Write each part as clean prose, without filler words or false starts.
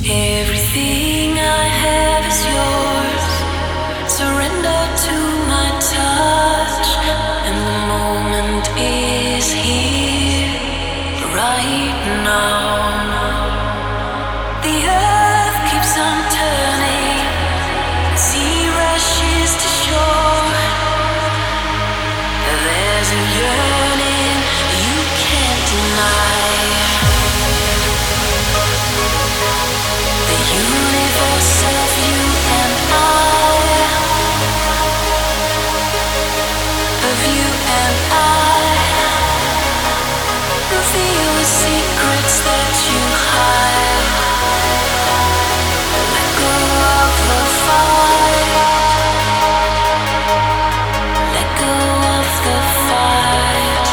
Everything I have is yours. Surrender to my touch, and the moment is here, right now. The earth keeps on turning, the sea rushes to shore. There's a yearning you can't deny. The universe of you and I, of you and I, reveal the secrets that you hide. Let go of the fight. Let go of the fight.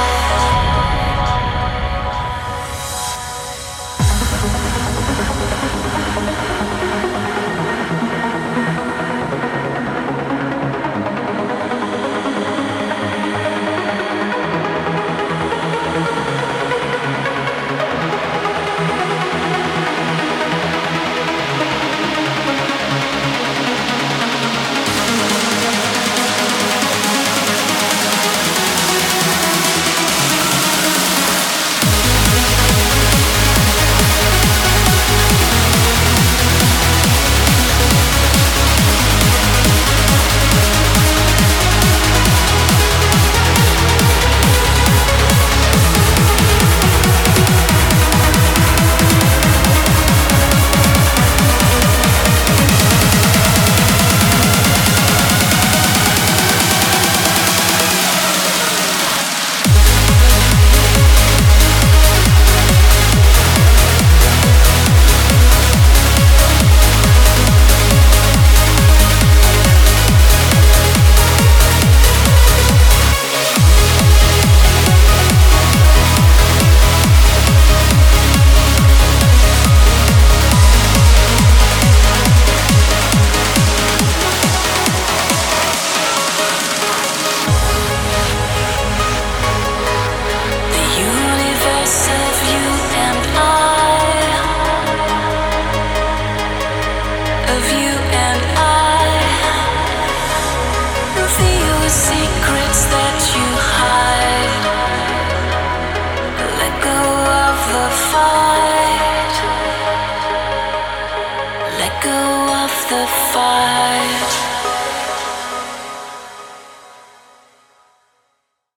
Of you and I, reveal the secrets that you hide. Let go of the fight. Let go of the fight.